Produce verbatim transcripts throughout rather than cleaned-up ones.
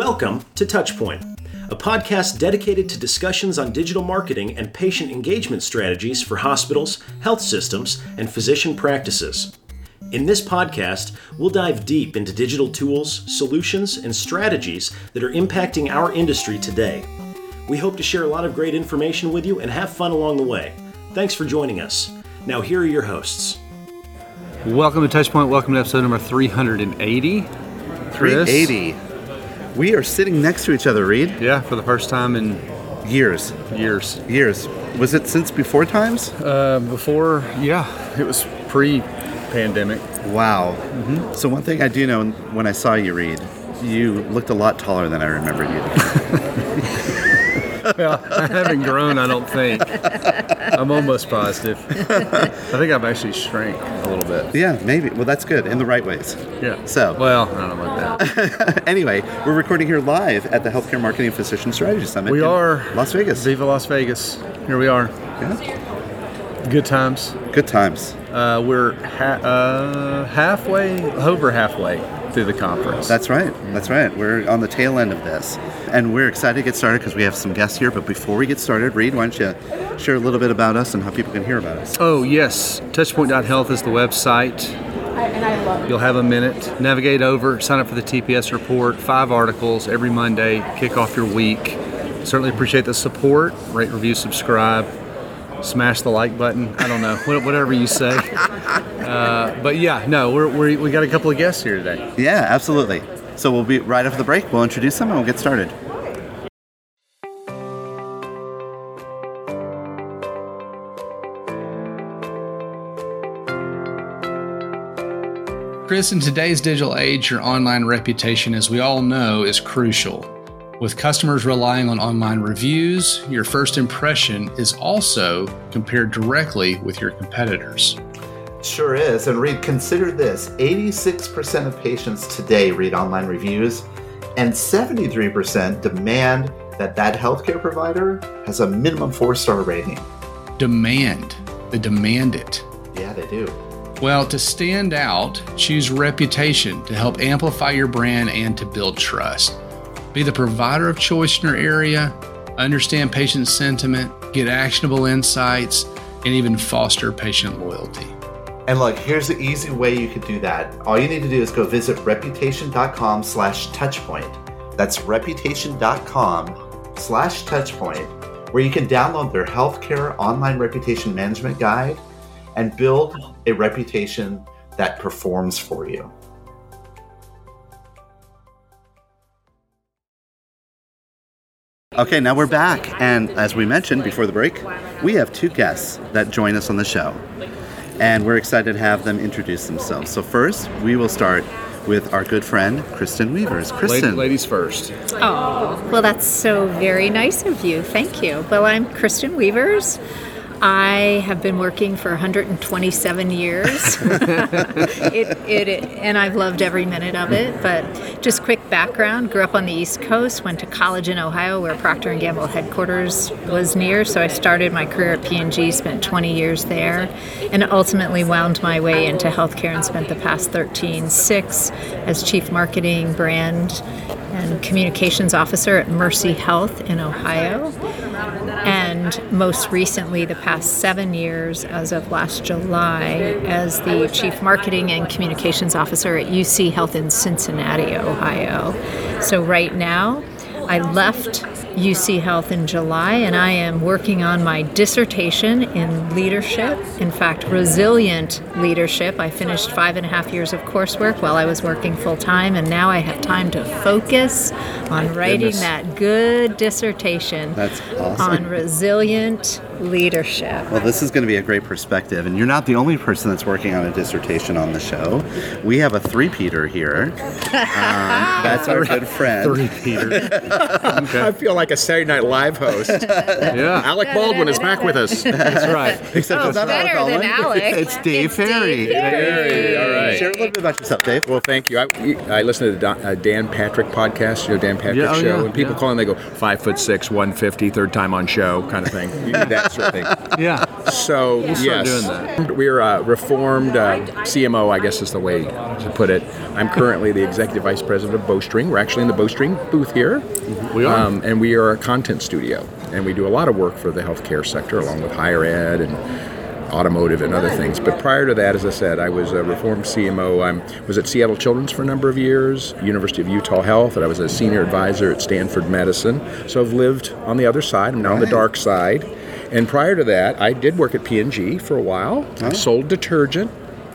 Welcome to Touchpoint, a podcast dedicated to discussions on digital marketing and patient engagement strategies for hospitals, health systems, and physician practices. In this podcast, we'll dive deep into digital tools, solutions, and strategies that are impacting our industry today. We hope to share a lot of great information with you and have fun along the way. Thanks for joining us. Now here are your hosts. Welcome to Touchpoint. Welcome to episode number three eighty. three eighty. We are sitting next to each other, Reed. Yeah, for the first time in years. Years. Years. Was it since before times? Uh, before, yeah, it was pre-pandemic. Wow. Mm-hmm. So one thing I do know when I saw you, Reed, you looked a lot taller than I remembered you. Well, I haven't grown, I don't think. I'm almost positive. I think I've actually shrank a little bit. Yeah, maybe. Well, that's good, in the right ways. Yeah. So. Well, I don't know about that. Anyway, we're recording here live at the Healthcare Marketing Physician Strategy Summit. We in are. Las Vegas. Viva Las Vegas. Here we are. Yeah. Good times. Good times. Uh, we're ha- uh, halfway, over halfway through the conference. That's right. That's right. We're on the tail end of this. And we're excited to get started because we have some guests here. But before we get started, Reed, why don't you share a little bit about us and how people can hear about us? Oh, yes. Touchpoint dot health is the website. You'll have a minute. Navigate over, sign up for the T P S report, five articles every Monday, kick off your week. Certainly appreciate the support. Rate, review, subscribe. Smash the like button. I don't know, whatever you say. Uh, but yeah, no, we're, we're, we got a couple of guests here today. Yeah, absolutely. So we'll be right after the break. We'll introduce them and we'll get started. Chris, in today's digital age, your online reputation, as we all know, is crucial. With customers relying on online reviews, your first impression is also compared directly with your competitors. Sure is. And Reed, consider this. eighty-six percent of patients today read online reviews, and seventy-three percent demand that that healthcare provider has a minimum four-star rating. Demand. They demand it. Yeah, they do. Well, to stand out, choose reputation to help amplify your brand and to build trust. Be the provider of choice in your area, understand patient sentiment, get actionable insights, and even foster patient loyalty. And look, here's the easy way you could do that. All you need to do is go visit reputation.com slash touchpoint. That's reputation.com slash touchpoint, where you can download their healthcare online reputation management guide and build a reputation that performs for you. Okay, now we're back. And as we mentioned before the break, we have two guests that join us on the show. And we're excited to have them introduce themselves. So first, we will start with our good friend, Kristen Weavers. Kristen. Ladies first. Oh, well, that's so very nice of you. Thank you. Well, I'm Kristen Weavers. I have been working for one hundred twenty-seven years, it, it, it, and I've loved every minute of it. But just quick background, grew up on the East Coast, went to college in Ohio where Procter and Gamble headquarters was near, so I started my career at P and G, spent twenty years there, and ultimately wound my way into healthcare and spent the past thirteen, six as Chief Marketing, Brand, and Communications Officer at Mercy Health in Ohio. And most recently, the past seven years, as of last July, as the Chief Marketing and Communications Officer at U C Health in Cincinnati, Ohio. So right now, I left U C Health in July, and I am working on my dissertation in leadership. In fact, resilient leadership. I finished five and a half years of coursework while I was working full-time, and now I have time to focus on writing Goodness. that good dissertation That's awesome. on resilient leadership. Well, this is going to be a great perspective, and you're not the only person that's working on a dissertation on the show. We have a three-peater here. Um, that's our good friend. Three-peater. Okay. I feel like like a Saturday Night Live host. Yeah. Alec Baldwin is back with us. That's right. Except Oh, it's not better Alec than Baldwin. Alec. It's Dave It's Ferry. Dave Ferry, all right. Share a little bit about yourself, Dave. Well, thank you. I, I listen to the Don- uh, Dan Patrick podcast, you know, Dan Patrick Yeah, oh, show, yeah, and people yeah. call in, they go, five foot six, one fifty, third time on show, kind of thing. You do that sort of thing. Yeah. So, start yes, doing that. we're a reformed uh, C M O, I guess is the way to put it. I'm currently the executive vice president of Bowstring. We're actually in the Bowstring booth here. We are. Um, and we are a content studio. And we do a lot of work for the healthcare sector, along with higher ed and automotive and other things. But prior to that, as I said, I was a reformed C M O. I was at Seattle Children's for a number of years, University of Utah Health, and I was a senior advisor at Stanford Medicine. So I've lived on the other side. I'm now on the dark side. And prior to that, I did work at P and G for a while. I sold detergent.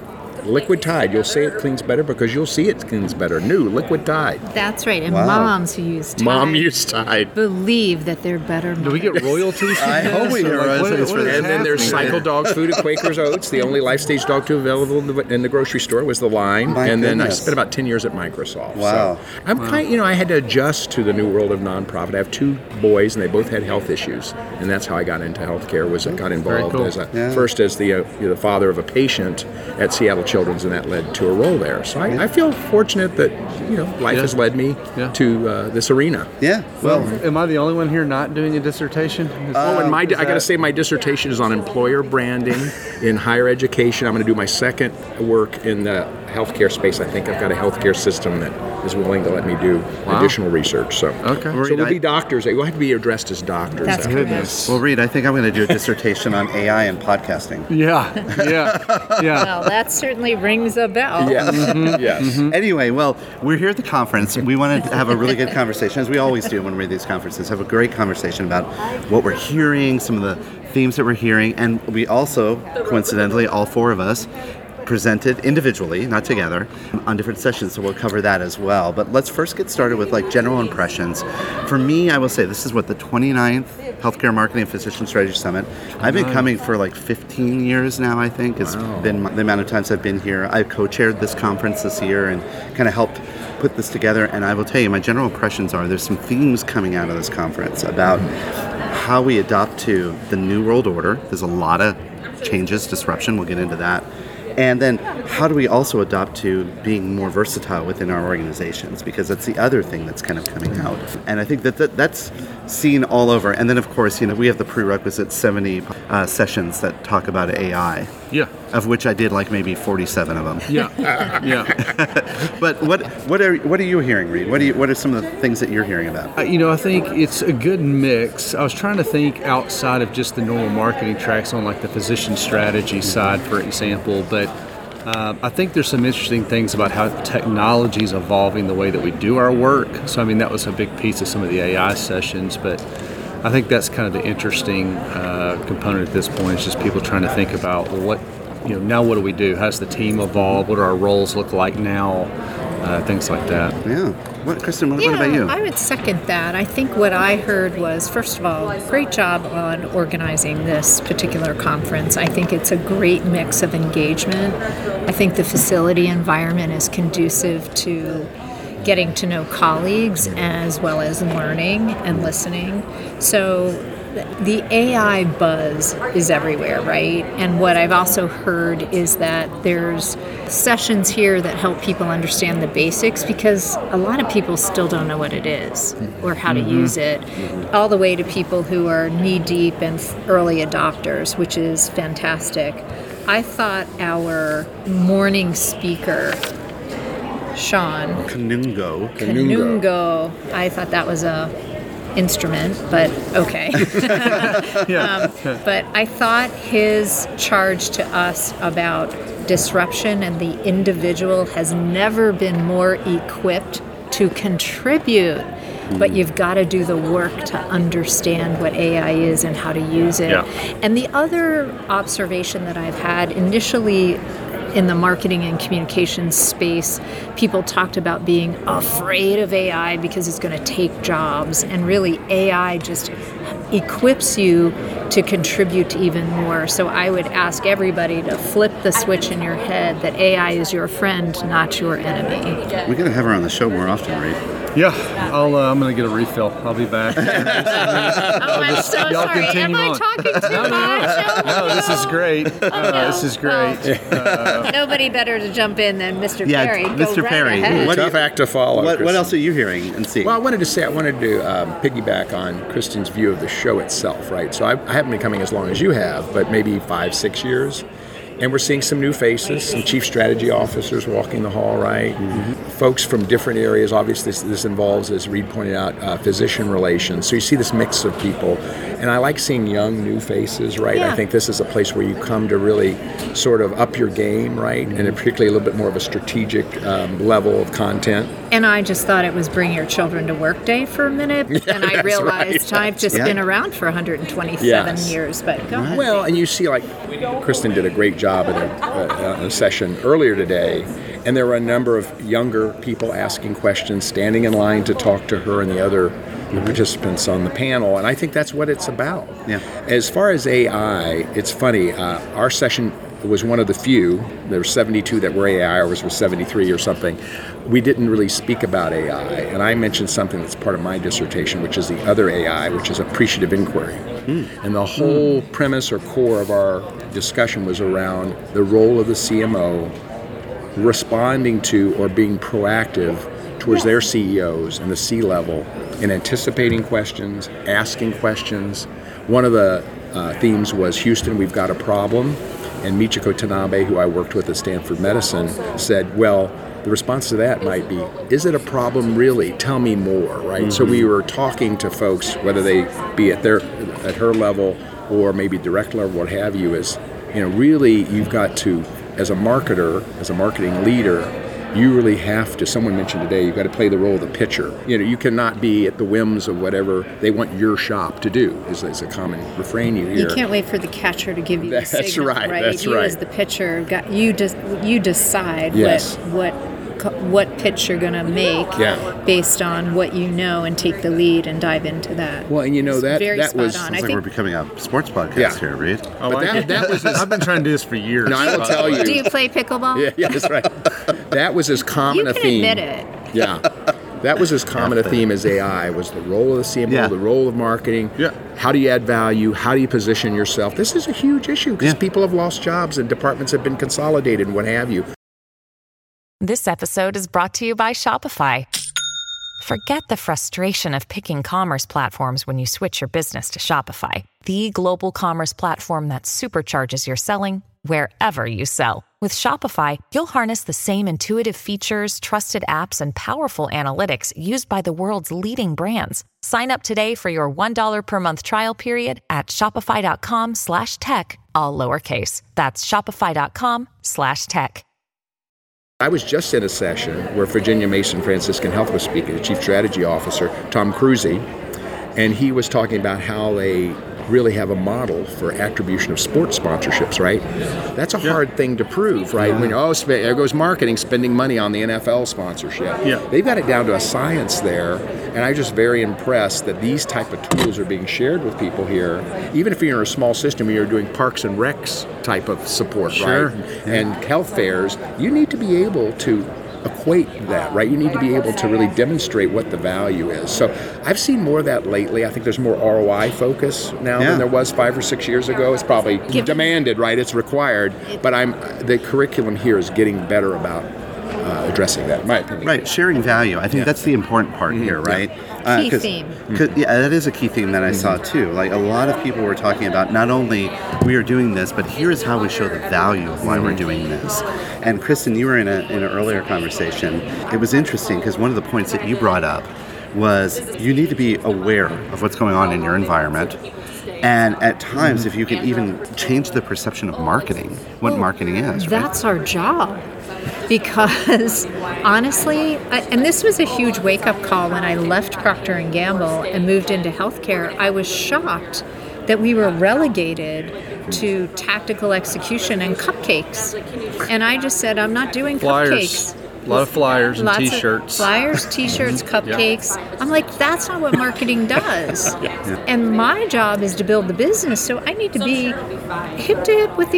Liquid Tide. You'll say it cleans better because you'll see it cleans better. New Liquid Tide. That's right. And Wow. moms who use Tide Mom used Tide. believe that they're better. Do we get royalties from I this? hope we Or get like, what- royalties what for is this. And then there's happening? Cycle Dog Food at Quaker's Oats. The only life stage dog food available in the, in the grocery store was the line. My and then I goodness. spent about ten years at Microsoft. Wow. So I'm kind, you know, I had to adjust to the new world of nonprofit. I have two boys, and they both had health issues, and that's how I got into healthcare. Was I got involved cool. as a, Yeah. first as the uh, you know, the father of a patient at Seattle Children's, and that led to a role there. So I, I feel fortunate that you know life Yeah. has led me Yeah. to uh, this arena. Yeah. Well, Am I the only one here not doing a dissertation? Is- Oh, and my, is I got to that- say, my dissertation is on employer branding in higher education. I'm going to do my second work in the healthcare space. I think I've got a healthcare system that is willing to let me do Wow. additional research. So, Okay. so Reed, we'll I- be doctors. We'll have to be addressed as doctors. That's after correct. this. well, Reed, I think I'm going to do a dissertation on A I and podcasting. Yeah, yeah, yeah. Well, that certainly rings a bell. Yes. Mm-hmm. Yes. Anyway, well, we're here at the conference. We wanted to have a really good conversation, as we always do when we're at these conferences, have a great conversation about what we're hearing, some of the themes that we're hearing, and we also, coincidentally, all four of us, presented individually, not together, on different sessions, so we'll cover that as well. But let's first get started with like general impressions. For me, I will say this is what the twenty-ninth Healthcare Marketing and Physician Strategy Summit. I've been coming for like fifteen years now, I think. It's been the amount of times I've been here. I co-chaired this conference this year and kind of helped put this together. And I will tell you, my general impressions are there's some themes coming out of this conference about how we adopt to the New World Order. There's a lot of changes, disruption. We'll get into that. And then how do we also adopt to being more versatile within our organizations? Because that's the other thing that's kind of coming out. And I think that, that that's seen all over. And then, of course, you know, we have the prerequisite seventy uh, sessions that talk about A I, Yeah, of which I did like maybe forty-seven of them. yeah, yeah. But what what are what are you hearing, Reed? What do you what are some of the things that you're hearing about? Uh, You know, I think it's a good mix. I was trying to think outside of just the normal marketing tracks on like the physician strategy side, for example, but uh, I think there's some interesting things about how technology is evolving the way that we do our work. So, I mean, that was a big piece of some of the A I sessions, but I think that's kind of the interesting uh, component at this point is just people trying to think about, well, what, you know, now what do we do? How does the team evolve? What do our roles look like now? Uh, things like that. Yeah. What, Kristen? What, Yeah, what about you? I would second that. I think what I heard was, first of all, great job on organizing this particular conference. I think it's a great mix of engagement. I think the facility environment is conducive to getting to know colleagues as well as learning and listening. So the A I buzz is everywhere, right? And what I've also heard is that there's sessions here that help people understand the basics because a lot of people still don't know what it is or how to use it, all the way to people who are knee-deep and early adopters, which is fantastic. I thought our morning speaker, Sean Kanungo. Kanungo, I thought that was a instrument, but okay. um, but I thought his charge to us about disruption and the individual has never been more equipped to contribute, but you've got to do the work to understand what A I is and how to use it. Yeah. And the other observation that I've had initially in the marketing and communications space, people talked about being afraid of A I because it's going to take jobs. And really, A I just equips you to contribute to even more. So I would ask everybody to flip the switch in your head that A I is your friend, not your enemy. We're gonna have her on the show more often, right? Yeah, I'll, uh, I'm going to get a refill. I'll be back. Oh, I'm so y'all sorry. Am continue I on. talking too No, no, much? no. No, this is great. Uh, This is great. Uh, Nobody better to jump in than Mister Yeah, Perry. Go Mister right Perry. ahead. What do Tough you- act to follow. What, what Kristen. else are you hearing and seeing? Well, I wanted to say, I wanted to um, piggyback on Kristen's view of the show itself, right? So I, I haven't been coming as long as you have, but maybe five, six years. And we're seeing some new faces, some chief strategy officers walking the hall, right? Mm-hmm. Folks from different areas. Obviously, this, this involves, as Reed pointed out, uh, physician relations. So you see this mix of people. And I like seeing young, new faces, right? Yeah. I think this is a place where you come to really sort of up your game, right? And particularly a little bit more of a strategic um, level of content. And I just thought it was Bring Your Children to Work Day for a minute. Yeah, and I that's realized right. I've just Yeah. been around for one hundred twenty-seven Yes. years. But go ahead. Well, and you see, like, Kristen did a great job at a, a, a session earlier today, and there were a number of younger people asking questions, standing in line to talk to her and the other participants on the panel, and I think that's what it's about. Yeah. As far as A I, it's funny. Uh, our session was one of the few. There were seventy-two that were A I, ours was seventy-three or something. We didn't really speak about A I, and I mentioned something that's part of my dissertation, which is the other A I, which is appreciative inquiry. Mm. And the whole mm. premise or core of our discussion was around the role of the C M O responding to or being proactive towards their C E Os and the C-level in anticipating questions, asking questions. One of the uh, themes was, Houston, we've got a problem. And Michiko Tanabe, who I worked with at Stanford Medicine, said, well, the response to that might be, is it a problem really? Tell me more, right? Mm-hmm. So we were talking to folks, whether they be at their at her level or maybe direct level, what have you, is, you know, really you've got to, as a marketer, as a marketing leader, you really have to, someone mentioned today, you've got to play the role of the pitcher. You know, you cannot be at the whims of whatever they want your shop to do, is, is a common refrain you hear. You can't wait for the catcher to give you That's the signal, right, right? that's you right. as the pitcher, got, you, just, you decide Yes. what, what what pitch you're going to make Yeah. based on what you know and take the lead and dive into that. Well, and you know, It's that, very that spot was... on. Sounds I like think, we're becoming a sports podcast Yeah. here, Reed. oh, But I- that- that was his- I've been trying to do this for years. No, I will tell you. do you play pickleball? Yeah, yeah, that's right. That was as common You a can theme. admit it. Yeah. That was as common a theme as A I, was the role of the C M O, Yeah. the role of marketing. Yeah. How do you add value? How do you position yourself? This is a huge issue because Yeah. people have lost jobs and departments have been consolidated and what have you. This episode is brought to you by Shopify. Forget the frustration of picking commerce platforms when you switch your business to Shopify, the global commerce platform that supercharges your selling wherever you sell. With Shopify, you'll harness the same intuitive features, trusted apps, and powerful analytics used by the world's leading brands. Sign up today for your one dollar per month trial period at shopify.com slash tech, all lowercase. That's shopify.com slash tech. I was just in a session where Virginia Mason Franciscan Health was speaking, the Chief Strategy Officer, Tom Cruzy, and he was talking about how they really have a model for attribution of sports sponsorships, right? That's a Yeah. hard thing to prove, right? When, oh, sp- there goes marketing, spending money on the N F L sponsorship. Yeah. They've got it down to a science there, and I'm just very impressed that these type of tools are being shared with people here. Even if you're in a small system, you're doing parks and recs type of support, Sure. right? And health fairs, you need to be able to equate that, right? You need to be able to really demonstrate what the value is. So I've seen more of that lately. I think there's more R O I focus now Yeah. than there was five or six years ago. It's probably Give- demanded, right? It's required. But I'm the curriculum here is getting better about uh, addressing that, in my opinion. Right, sharing value. I think that's the important part here, right? Uh, Key 'cause- theme. 'cause- yeah, that is a key theme that I saw too. Like a lot of people were talking about not only we are doing this, but here is how we show the value of why we're doing this. And Kristen, you were in, a, in an earlier conversation. It was interesting because one of the points that you brought up was you need to be aware of what's going on in your environment. And at times, if you can even change the perception of marketing, what marketing is, right? That's our job. Because honestly, I, and this was a huge wake-up call when I left Procter and Gamble and moved into healthcare. I was shocked that we were relegated to tactical execution and cupcakes. And I just said, I'm not doing Flyers. cupcakes. A lot of flyers and Lots of T-shirts. Flyers, T-shirts, cupcakes. I'm like, that's not what marketing does. And my job is to build the business, so I need to be hip to hip with the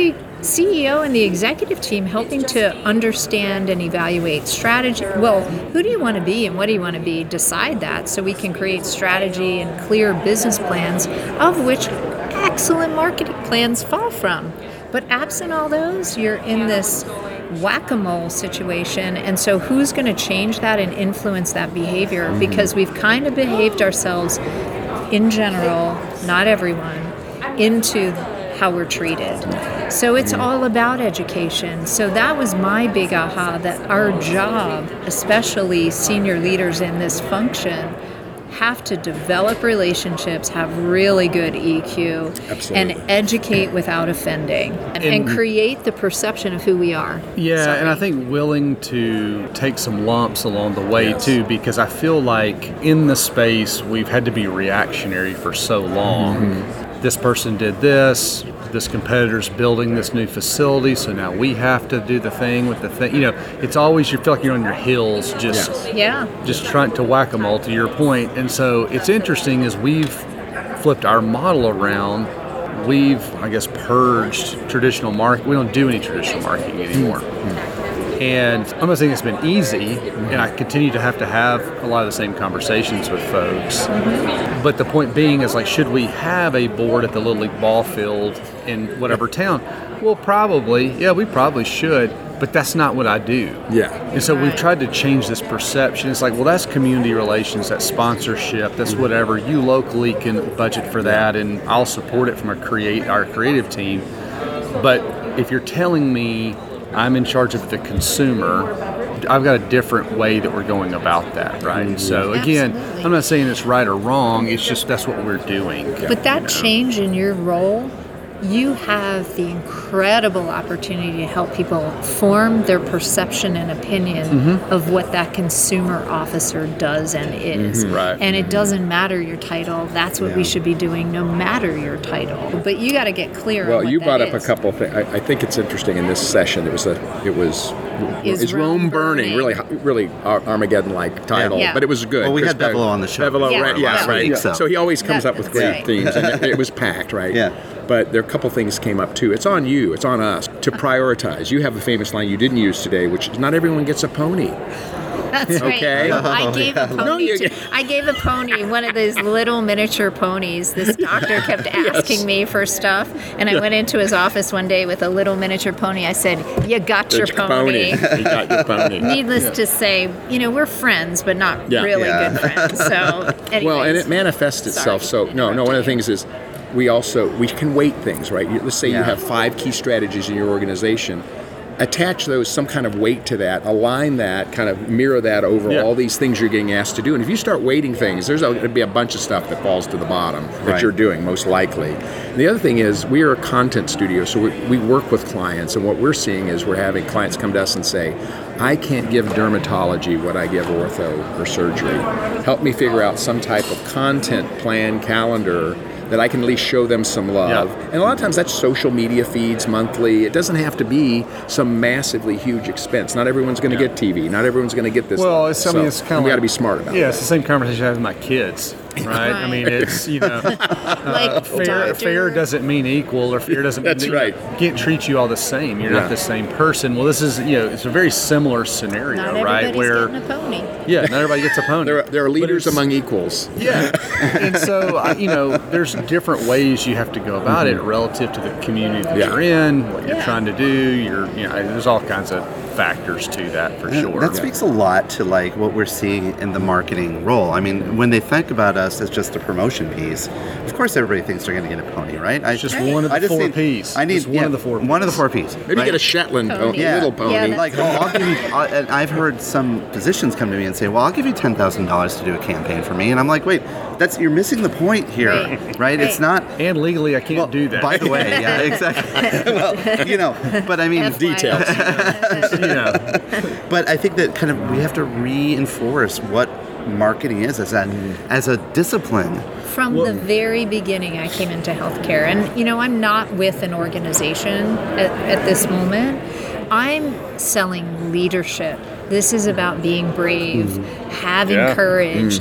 C E O and the executive team helping to understand and evaluate strategy. Well, who do you want to be and what do you want to be? Decide that so we can create strategy and clear business plans, of which excellent marketing plans fall from. But absent all those, you're in this whack-a-mole situation, and so who's going to change that and influence that behavior? Mm-hmm. Because we've kind of behaved ourselves in general, not everyone, into how we're treated. So it's all about education. So that was my big aha, that our job, especially senior leaders in this function, have to develop relationships, have really good E Q, Absolutely. and educate without offending, and, and create the perception of who we are. Yeah, Sorry. and I think willing to take some lumps along the way, yes. too, because I feel like in the space we've had to be reactionary for so long. Mm-hmm. This person did this, this competitor's building this new facility, so now we have to do the thing with the thing. You know, it's always, you feel like you're on your heels, just Yes. Yeah. just trying to whack-a-mole, to your point. And so it's interesting as we've flipped our model around, we've, I guess, purged traditional market. We don't do any traditional marketing anymore. Mm-hmm. And I'm not saying it's been easy, and I continue to have to have a lot of the same conversations with folks. Mm-hmm. But the point being is, like, should we have a board at the Little League ball field in whatever town? Well, probably. Yeah, we probably should. But that's not what I do. Yeah. And so we've tried to change this perception. It's like, well, that's community relations, that's sponsorship, that's whatever. You locally can budget for that, and I'll support it from a create our creative team. But if you're telling me I'm in charge of the consumer, I've got a different way that we're going about that, right? Mm-hmm. So again, Absolutely. I'm not saying it's right or wrong, it's just that's what we're doing. But that you know? change in your role, you have the incredible opportunity to help people form their perception and opinion mm-hmm. of what that consumer officer does and is. Mm-hmm, right. And it doesn't matter your title. That's what Yeah. we should be doing, no matter your title. But you got to get clear Well, on what you that brought up is. a couple of things. I, I think it's interesting in this session. It was a, it was, Is is Rome Rome burning? burning? Really, really Ar- Armageddon-like title, Yeah. but it was good. Well, we Chris had Bevel on the show. Bevel, Yeah. right? Yeah, Yeah. right. Yeah. So. so he always comes That- up with that's great right. themes, and it, it was packed, right? Yeah. But there are a couple things came up too. It's on you. It's on us to prioritize. You have a famous line you didn't use today, which is not everyone gets a pony. That's right. Okay. I gave a pony. No, you- to, I gave a pony, one of those little miniature ponies. This doctor kept asking Yes. me for stuff, and I went into his office one day with a little miniature pony. I said, "You got your It's pony." You got your pony. Needless to say, you know, we're friends, but not Yeah. really Yeah. good friends. So, anyways. Well, and it manifests itself. Sorry. So, no, no, one of the things is we also, we can weight things, right? You- Let's say you Yeah. have five key strategies in your organization. Attach those, some kind of weight to that, align that, kind of mirror that over Yeah. all these things you're getting asked to do. And if you start weighting things, there's going to be a bunch of stuff that falls to the bottom that Right. you're doing, most likely. And the other thing is, we are a content studio, so we, we work with clients, and what we're seeing is we're having clients come to us and say, I can't give dermatology what I give ortho or surgery. Help me figure out some type of content plan, calendar, that I can at least show them some love. Yeah. And a lot of times that's social media feeds monthly. It doesn't have to be some massively huge expense. Not everyone's going to get T V. Not everyone's going to get this. Well, it's, I mean, So, it's kind of we like, got to be smart about Yeah, it. it's the same conversation I have with my kids, right? I mean, it's, you know, like fair, doctor- fair doesn't mean equal, or fair doesn't That's mean right. can't treat you all the same. You're Yeah. not the same person. Well, this is, you know, it's a very similar scenario, Not right? everybody's Where getting a pony. yeah, not everybody gets a pony. There are, there are But leaders it's- among equals. Yeah, and so I- you know, there's different ways you have to go about it relative to the community that Yeah. you're in, what you're Yeah. trying to do. You're, you know, there's all kinds of factors to that for And sure. That speaks a lot to like what we're seeing in the marketing role. I mean, when they think about us as just a promotion piece, of course everybody thinks they're going to get a pony, right? I, It's just one of the I just four need- Ps. I need Just one yeah, of the four One of the Ps. four Ps. Maybe right? get a Shetland Pony. pony, Yeah. little pony. Yeah, that's- Like, oh, I'll give you. I, and I've heard some physicians come to me and say, "Well, I'll give you ten thousand dollars to do a campaign for me," and I'm like, "Wait, that's you're missing the point here, Right. right? It's Right. not." And legally, I can't Well, do that. by the way, yeah, exactly. Well, you know, but I mean, F Y I. Details. you know, but I think that kind of we have to reinforce what marketing is as a as a discipline. From the very beginning, I came into healthcare. And, you know, I'm not with an organization at, at this moment. I'm selling leadership. This is about being brave, having Yeah. courage,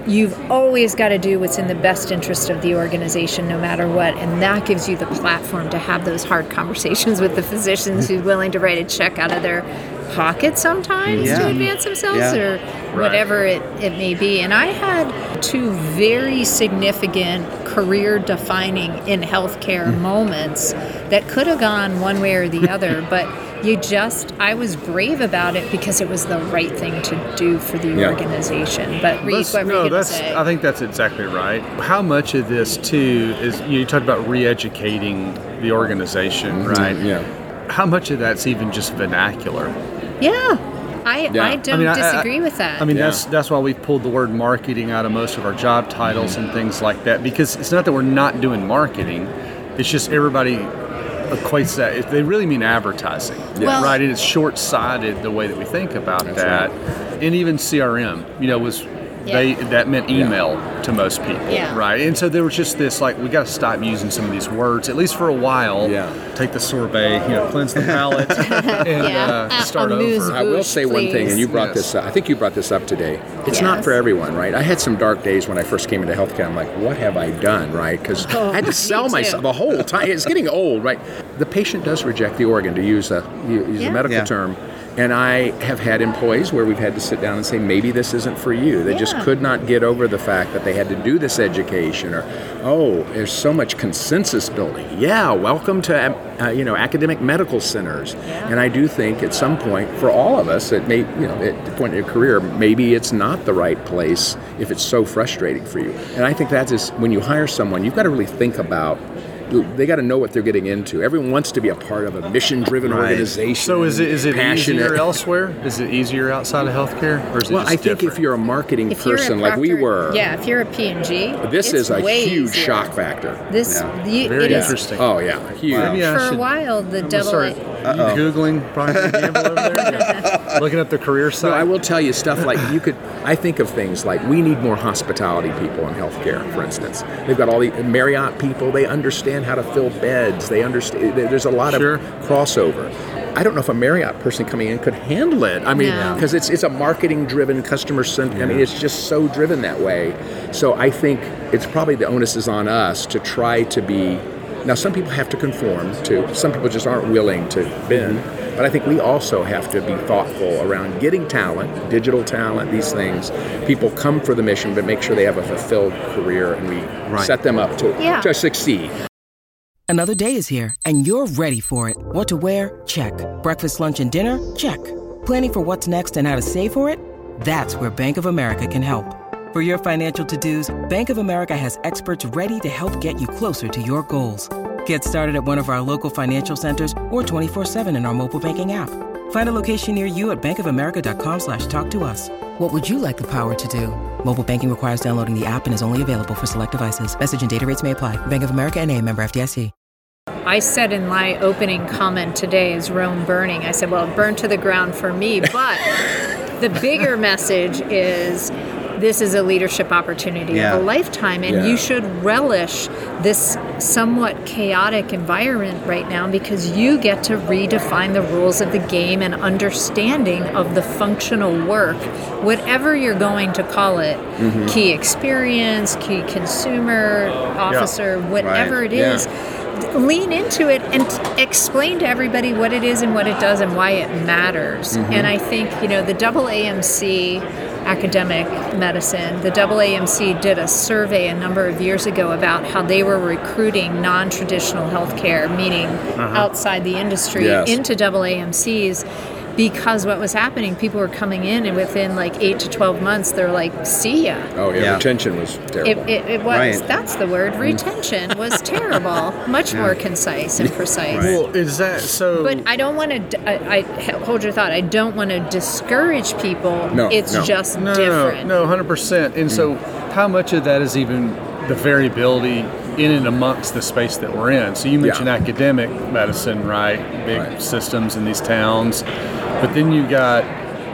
you've always got to do what's in the best interest of the organization no matter what, and that gives you the platform to have those hard conversations with the physicians who's willing to write a check out of their pocket sometimes Yeah. to advance themselves Yeah. or whatever it, it may be. And I had two very significant career defining in healthcare moments that could have gone one way or the other, but you just, I was brave about it because it was the right thing to do for the Yeah. organization. But Reed, Let's- what were no, you going to that's. say? I think that's exactly right. How much of this too is you talked about re-educating the organization, right? Yeah. How much of that's even just vernacular? yeah, I, Yeah. I don't I mean, I- disagree I- with that. I mean, Yeah. that's that's why we've pulled the word marketing out of most of our job titles and things like that, because it's not that we're not doing marketing. It's just everybody equates that. It- They really mean advertising, Well- right? And it's short-sighted the way that we think about that. And even C R M, you know, was they that meant email to most people, Yeah. right? And so there was just this like we got to stop using some of these words at least for a while. Yeah. Take the sorbet, you know, cleanse the palate, and Yeah. uh, start Amuse over. I will Bouche, say one thing, please. and you brought Yes. this up. I think you brought this up today. It's not Yes. for everyone, right? I had some dark days when I first came into healthcare. I'm like, what have I done, right? Because Oh, I had to me sell too. myself the whole time. It's getting old, right? The patient does reject the organ, to use a use Yeah. a medical Yeah. term. And I have had employees where we've had to sit down and say, maybe this isn't for you. They just Yeah. could not get over the fact that they had to do this education, or, oh, there's so much consensus building. Yeah, welcome to uh, you know academic medical centers. Yeah. And I do think at some point, for all of us, it may you know at the point in your career, maybe it's not the right place if it's so frustrating for you. And I think that is when you hire someone, you've got to really think about. They got to know what they're getting into. Everyone wants to be a part of a mission-driven Right. organization. So is it is it passionate. easier elsewhere? Is it easier outside of healthcare, or is it Well, just I think different? if you're a marketing If you're a person like we Procter- were, yeah, if you're a P and G, this it's is a way huge easier. shock factor. This you, Very it is- interesting. Oh yeah, huge. Maybe I for a should- while the I'm gonna double start A. you googling Procter and Gamble over there, Yeah. looking up the career site. No, I will tell you stuff like you could. I think of things like we need more hospitality people in healthcare. For instance, they've got all the Marriott people. They understand how to fill beds. They understand. There's a lot Sure. of crossover. I don't know if a Marriott person coming in could handle it. I mean, No. because it's it's a marketing-driven, customer-centered. I mean, it's just so driven that way. So I think it's probably the onus is on us to try to be. Now, some people have to conform to. Some people just aren't willing to bend. But I think we also have to be thoughtful around getting talent, digital talent, these things. People come for the mission, but make sure they have a fulfilled career, and we Right. set them up to Yeah. to succeed. Another day is here, and you're ready for it. What to wear? Check. Breakfast, lunch, and dinner? Check. Planning for what's next and how to save for it? That's where Bank of America can help. For your financial to-dos, Bank of America has experts ready to help get you closer to your goals. Get started at one of our local financial centers or twenty-four seven in our mobile banking app. Find a location near you at bankofamerica.com slash talk to us. What would you like the power to do? Mobile banking requires downloading the app and is only available for select devices. Message and data rates may apply. Bank of America N A, member F D I C. I said in my opening comment today is Rome burning. I said, well, it burned to the ground for me, but the bigger message is this is a leadership opportunity Yeah. of a lifetime, and Yeah. you should relish this somewhat chaotic environment right now because you get to redefine the rules of the game and understanding of the functional work, whatever you're going to call it, Mm-hmm. key experience, key consumer, officer, whatever Right. it is. Lean into it and t- explain to everybody what it is and what it does and why it matters. Mm-hmm. And I think, you know, the double A M C academic medicine, the double A M C did a survey a number of years ago about how they were recruiting non-traditional healthcare, meaning outside the industry, Yes. into double A M Cs. Because what was happening, people were coming in and within like eight to twelve months, they're like, see ya. Oh yeah, Yeah. retention was It, terrible. it, it was, Right. that's the word, retention was terrible, much more concise and precise. Right. Well, is that so? But I don't want to, I, I hold your thought, I don't want to discourage people. No, it's no. just no, different. no, no, one hundred percent. And so, how much of that is even the variability in and amongst the space that we're in? So you mentioned Yeah. academic medicine, right? Big Right. systems in these towns, but then you got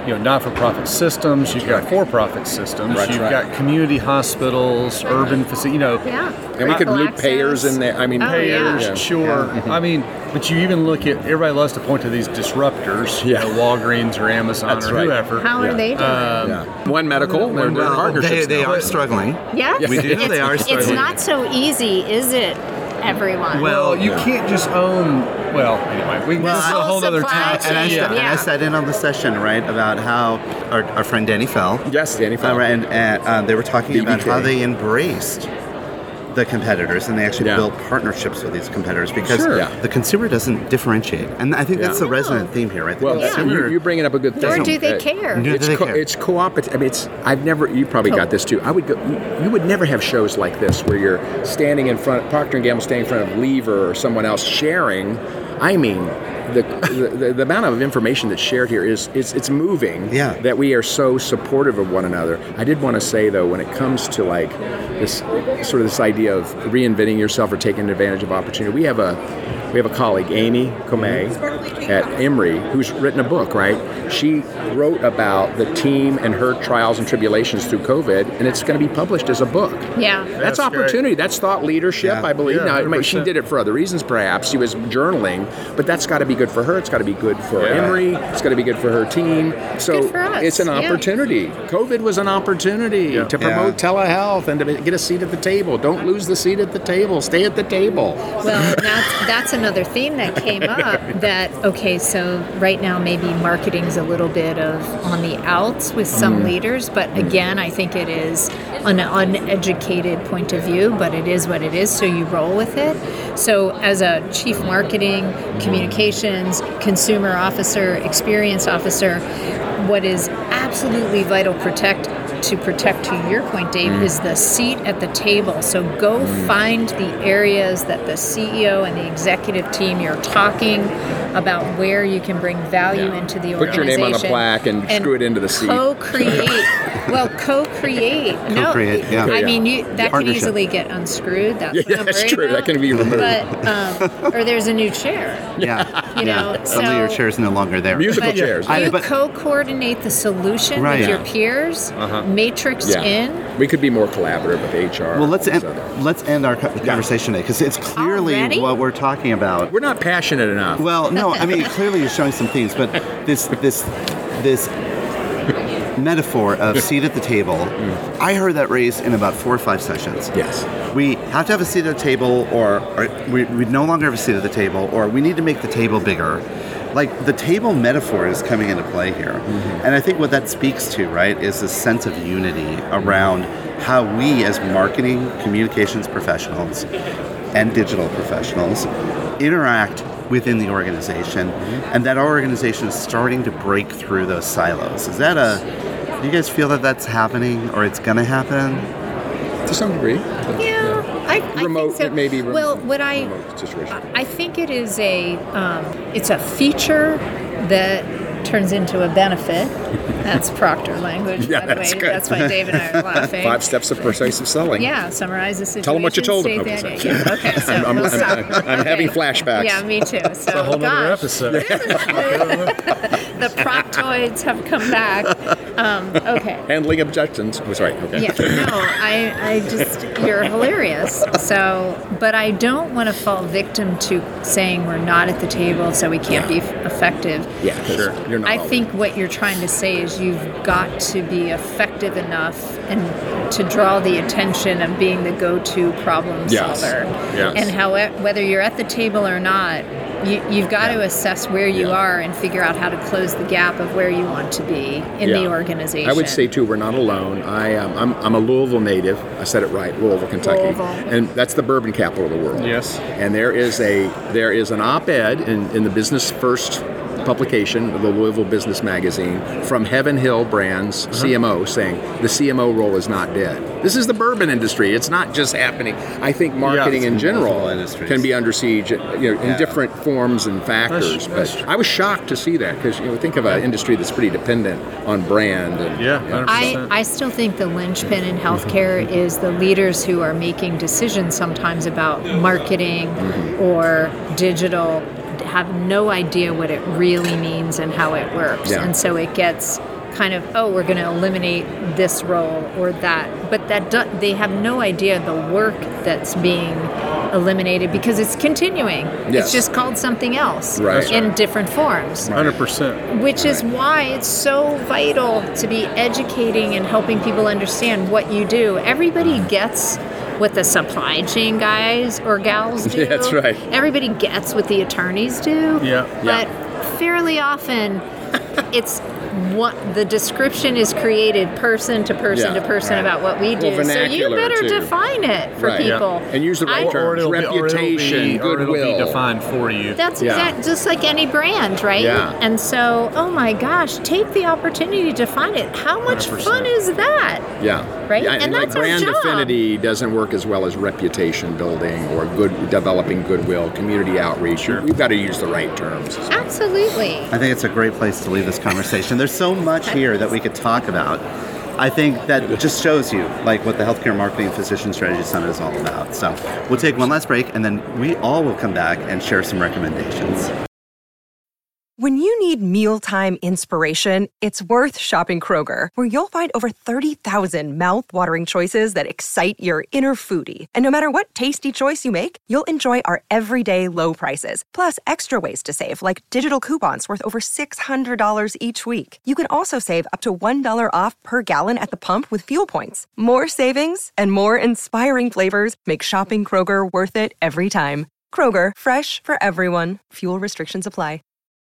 you know, not-for-profit systems, you've got for-profit systems, That's you've right. got community hospitals, urban facilities, you know. Yeah. And we could loop Access. payers in there. I mean, Oh, Payers, yeah. sure. I mean, but you even look at, everybody loves to point to these disruptors, you Yeah. know, Walgreens or Amazon That's or right. whoever. How are they doing? Um, yeah. One Medical, they're, they're Well, partnerships they, they now. are struggling. yes. We do know they are It's struggling. not so easy, is it, everyone? Well, you can't just own, well, anyway, we, Well, this is a whole whole other supply topic. chain. And I, Yeah. sat, and I sat in on the session, right, about how our, our friend Danny Fell, Yes, Danny uh, Fell. and, and uh, they were talking B B K. about how they embraced the competitors and they actually Yeah. built partnerships with these competitors because Sure. Yeah. the consumer doesn't differentiate. And I think that's Yeah. the resonant theme here, right? The Well, consumer, you, you're bringing up a good thing. Nor do they Uh, care. Nor do It's they co- care. it's cooperative. I mean, it's. I've never. You probably got this too. I would go. You, you would never have shows like this where you're standing in front. Procter and Gamble standing in front of Lever or someone else sharing. I mean, the the, the, the amount of information that's shared here is it's it's moving. Yeah. That we are so supportive of one another. I did want to say though, when it comes to like this sort of this idea of reinventing yourself or taking advantage of opportunity, we have a we have a colleague, Amy Comey, at Emory, who's written a book, right? She wrote about the team and her trials and tribulations through COVID, and it's going to be published as a book. Yeah. That's, That's opportunity. That's thought leadership, Yeah. I believe. Yeah, now, I mean, she one hundred percent. did it for other reasons, perhaps. She was journaling, but that's got to be good for her. It's got to be good for Yeah. Emory. It's got to be good for her team. So good for us, it's an yeah. opportunity. COVID was an opportunity Yeah. to promote Yeah. telehealth and to get a seat at the table. Don't lose the seat at the table. Stay at the table. Well, that's, that's another theme that came up that, okay, so right now maybe marketing's a little bit of on the outs with some leaders, but again, I think it is an uneducated point of view, but it is what it is, so you roll with it. So as a chief marketing, communications, consumer officer, experience officer, what is absolutely vital protect to protect, to your point, Dave, is the seat at the table. So go find the areas that the C E O and the executive team, you're talking about where you can bring value Yeah. into the Put your organization. name on a plaque and screw it into the seat. Co-create. Well, co-create. No, Co-create, yeah. I Yeah. mean, you, that could Partnership. easily get unscrewed. That's Yeah, what I'm that's worried true. That about. can be removed. But, um, or there's a new chair. yeah. You yeah. know, Suddenly your so- chair's no longer there. Musical But chairs. I- you but- co-coordinate the solution Right. with your Yeah. peers, matrix Yeah. in. We could be more collaborative with H R. Well, let's all these end, other- let's end our co- conversation today because it's clearly Already? what we're talking about. We're not passionate enough. Well, no, I mean clearly you're showing some themes, but this this this metaphor of seat at the table, I heard that raised in about four or five sessions. Yes. We have to have a seat at the table, or, or we, we no longer have a seat at the table, or we need to make the table bigger. Like the table metaphor is coming into play here, and I think what that speaks to, right, is this sense of unity around how we, as marketing communications professionals and digital professionals, interact within the organization, and that our organization is starting to break through those silos. Is that a? Do you guys feel that that's happening, or it's going to happen? To some degree. Yeah, I, I Remote, think so. maybe rem- Well, what I remote situation. I think it is a um, it's a feature that turns into a benefit. That's Proctor language, Yeah, by the that's way. good. That's why Dave and I are laughing. Five steps of persuasive selling. Yeah, summarize the situation. Tell them what you told them. state the Okay, idea. sorry. Yeah, okay, so I'm, I'm, we'll I'm, stop. I'm, I'm Okay. having flashbacks. Yeah, me too. So, A whole nother gosh, episode. the proctoids have come back. Um, okay. Handling objections. Oh, sorry. Okay. Yeah, no, I, I just, you're hilarious. So, but I don't want to fall victim to saying we're not at the table, so we can't be f- effective. Yeah, sure. You're not I all- think what you're trying to say is you've got to be effective enough and to draw the attention of being the go-to problem Yes. solver. Yes. And how whether you're at the table or not, you, you've got to assess where you Yeah. are and figure out how to close the gap of where you want to be in the Yeah. organization. I would say too, we're not alone. I um, I'm I'm a Louisville native. I said it right, Louisville, Kentucky, Louisville. and that's the bourbon capital of the world. Yes. And there is a there is an op-ed in, in the Business First publication of the Louisville Business Magazine from Heaven Hill Brands C M O saying the C M O role is not dead. This is the bourbon industry. It's not just happening. I think marketing it's in general multiple industries. can be under siege, you know, in Yeah. different forms and factors. That's- but I was shocked to see that because you know, think of an industry that's pretty dependent on brand. And, Yeah, one hundred I, percent. I still think the linchpin in healthcare is the leaders who are making decisions sometimes about marketing or digital have no idea what it really means and how it works. Yeah. And so it gets kind of, oh, we're going to eliminate this role or that. But that do, they have no idea the work that's being eliminated because it's continuing. Yes. It's just called something else Right. in different forms. one hundred percent. Which is why it's so vital to be educating and helping people understand what you do. Everybody gets what the supply chain guys or gals do. Yeah, that's right. Everybody gets what the attorneys do. Yeah. But fairly often it's what the description is created person to person Yeah, to person right. about what we do. Well, so you vernacular, better too. define it for Right, yeah. people. And use the right I- terms. Or it'll be, or it'll Reputation, be, or it'll goodwill. be defined for you. That's Yeah. exact, just like any brand, right? Yeah. And so, oh my gosh, take the opportunity to define it. How much one hundred fun percent. is that? Yeah. Right? Yeah, And and like that's our brand job. affinity doesn't work as well as reputation building or good developing goodwill, community outreach. Sure. We've got to use the right terms. Absolutely. I think it's a great place to leave this conversation. There's so much here that we could talk about. I think that just shows you like what the Healthcare Marketing and Physician Strategy Summit is all about. So we'll take one last break and then we all will come back and share some recommendations. When you need mealtime inspiration, it's worth shopping Kroger, where you'll find over thirty thousand mouth-watering choices that excite your inner foodie. And no matter what tasty choice you make, you'll enjoy our everyday low prices, plus extra ways to save, like digital coupons worth over six hundred dollars each week. You can also save up to one dollar off per gallon at the pump with fuel points. More savings and more inspiring flavors make shopping Kroger worth it every time. Kroger, fresh for everyone. Fuel restrictions apply.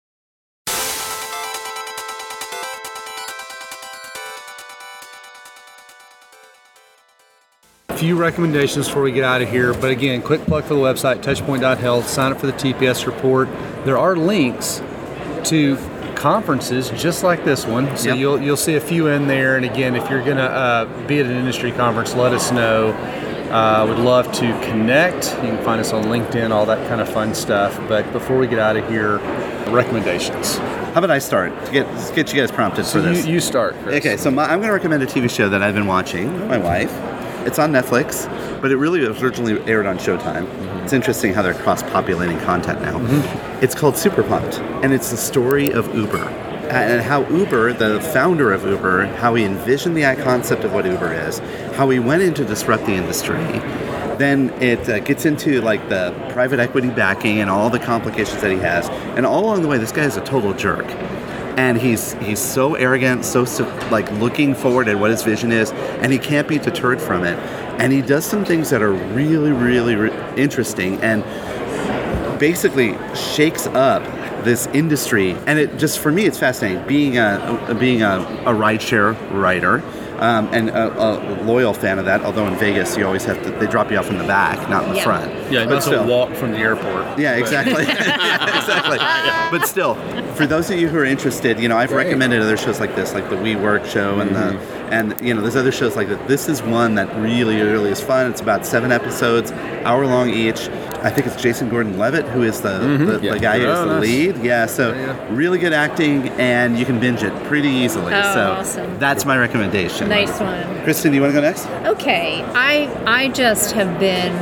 Few recommendations before we get out of here, but again, quick plug for the website, touchpoint dot health. Sign up for the T P S report. There are links to conferences just like this one, so Yep. you'll you'll see a few in there. And again, if you're gonna uh, be at an industry conference, let us know. Uh, would love to connect. You can find us on LinkedIn, all that kind of fun stuff. But before we get out of here, recommendations. How about I start to get let's get you guys prompted So for this? you, you start, Chris. Okay, so my, I'm going to recommend a T V show that I've been watching with my wife. It's on Netflix, but it really was originally aired on Showtime. Mm-hmm. It's interesting how they're cross-populating content now. Mm-hmm. It's called Super Pumped, and it's the story of Uber. And how Uber, the founder of Uber, how he envisioned the concept of what Uber is, how he went in to disrupt the industry. Then it uh, gets into like the private equity backing and all the complications that he has. And all along the way, this guy is a total jerk. And he's he's so arrogant, so, so like looking forward at what his vision is, and he can't be deterred from it. And he does some things that are really, really re- interesting and basically shakes up this industry. And it just, for me, it's fascinating. Being a being a, a rideshare rider, um, and a, a loyal fan of that. Although in Vegas, you always have to, they drop you off in the back, not in the Yeah. front. Yeah, But not still. to walk from the airport. Yeah, But- exactly. Yeah, exactly. But still, for those of you who are interested, you know, I've Great. recommended other shows like this, like the WeWork show, and the and you know, there's other shows like that. This is one that really, really is fun. It's about seven episodes, hour long each. I think it's Jason Gordon-Levitt who is the the, Yeah. the guy who's Oh, the nice. lead. Yeah, so Yeah, really good acting, and you can binge it pretty easily. Oh, so awesome. that's my recommendation. Nice one. Kristen, do you want to go next? Okay, I I just have been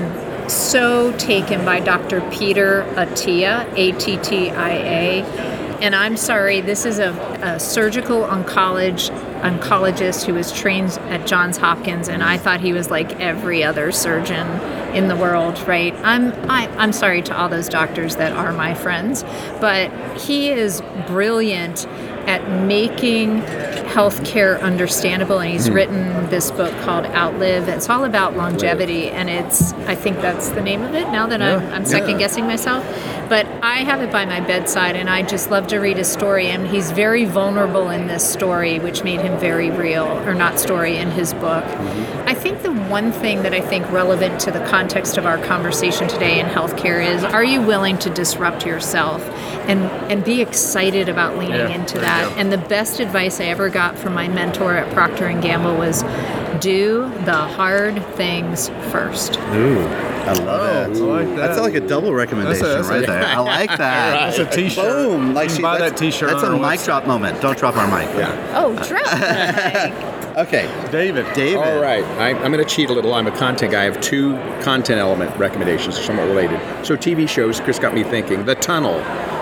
so taken by Doctor Peter Attia, A T T I A, and I'm sorry, this is a, a surgical oncologist oncologist who was trained at Johns Hopkins, and I thought he was like every other surgeon in the world, right? I'm I, I'm sorry to all those doctors that are my friends, but he is brilliant at making healthcare understandable, and he's written this book called Outlive. It's all about longevity, and it's I think that's the name of it now that I'm, I'm second guessing myself. But I have it by my bedside, and I just love to read his story, and he's very vulnerable in this story, which made him very real, or not story, in his book. I think the one thing that I think relevant to the context of our conversation today in healthcare is, are you willing to disrupt yourself and, and be excited about leaning Yeah, into there you that? go. And the best advice I ever got from my mentor at Procter and Gamble was, do the hard things first. Ooh, I love it. I like that. That's like a double recommendation That's a- right there. I like that. That's a t-shirt. Boom! Like You can she, buy that's- that t-shirt That's on a our mic website. drop moment. Don't drop our mic. Yeah. Oh, drop the mic. Okay, David. David. All right, I, I'm going to cheat a little. I'm a content guy. I have two content element recommendations, somewhat related. So T V shows, Chris got me thinking. The Tunnel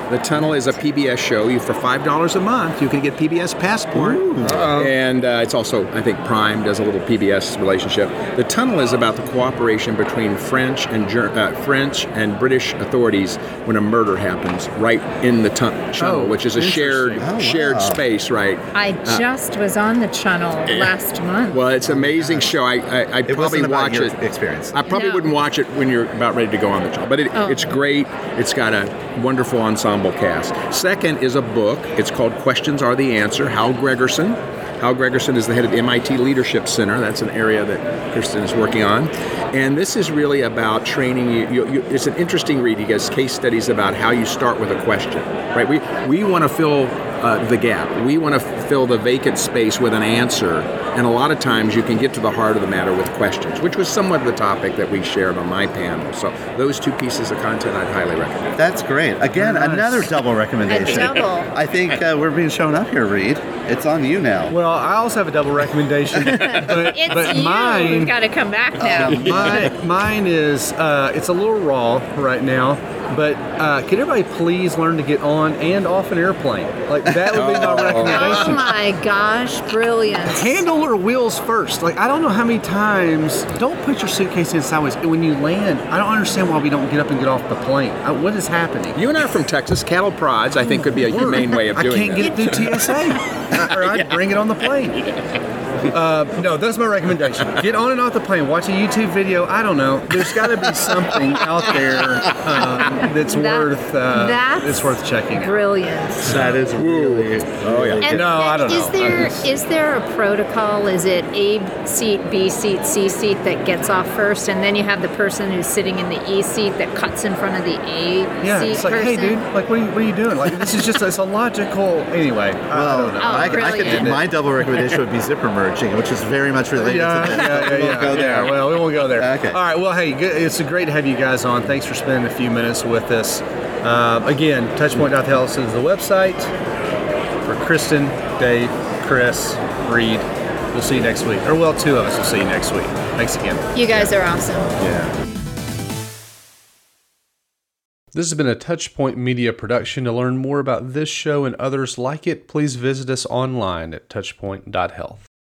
The Tunnel is a P B S show. You for five dollars a month, you can get P B S Passport, and uh, it's also, I think, Prime does a little P B S relationship. The Tunnel is about the cooperation between French and Ger- uh, French and British authorities when a murder happens right in the tun- tunnel, Oh, which is a shared Oh, shared wow. space, right? I just was on the channel last month. Well, it's an amazing show. I, I I'd It probably wasn't about watch your it. experience. I probably No. wouldn't watch it when you're about ready to go on the channel, but it, Oh. it's great. It's got a wonderful ensemble cast. Second is a book. It's called Questions Are the Answer. Hal Gregerson. Hal Gregerson is the head of M I T Leadership Center. That's an area that Kristen is working on. And this is really about training you. you, you it's an interesting read. He gives case studies about how you start with a question. Right? We we want to fill uh, the gap. We want to f- fill the vacant space with an answer. And a lot of times you can get to the heart of the matter with questions, which was somewhat the topic that we shared on my panel. So those two pieces of content I'd highly recommend. That's great. Again, Nice. another double recommendation. A double. I think uh, we're being shown up here, Reed. It's on you now. Well, I also have a double recommendation, but, It's but you. mine, We've got to come back now. my, mine is uh, it's a little raw right now. But uh, could everybody please learn to get on and off an airplane? Like that would be my Oh recommendation. my gosh, brilliant. Handle or wheels first. Like I don't know how many times. Don't put your suitcase in sideways. When you land, I don't understand why we don't get up and get off the plane. Uh, what is happening? You and I are from Texas. Cattle prods, I think, could be a humane way of I doing can't that. get it through T S A, or I'd bring it on the plane. Uh, no, that's my recommendation. Get on and off the plane. Watch a YouTube video. I don't know. There's got to be something out there um, that's That- worth uh, that's it's worth checking out. Brilliant. That is really. Oh, yeah. And No, I don't is know. there I just- is there a protocol? Is it A seat, B seat, C seat that gets off first, and then you have the person who's sitting in the E seat that cuts in front of the A Yeah, seat it's like, person? hey, dude, like, what are you, what are you doing? Like, this is just it's a logical. Anyway, I, I Well, don't know. Oh, I, I could brilliant. my double recommendation would be zipper merging, which is very much related Yeah, to this. yeah, We yeah, won't yeah, go there. yeah. Well, we won't go there. Okay. All right. Well, hey, good. It's great to have you guys on. Thanks for spending a few minutes with us. Uh, again, touchpoint dot health is the website. For Kristen, Dave, Chris, Reed, we'll see you next week. Or, well, two of us will see you next week. Thanks again. You guys are awesome. Yeah. This has been a Touchpoint Media production. To learn more about this show and others like it, please visit us online at touchpoint dot health.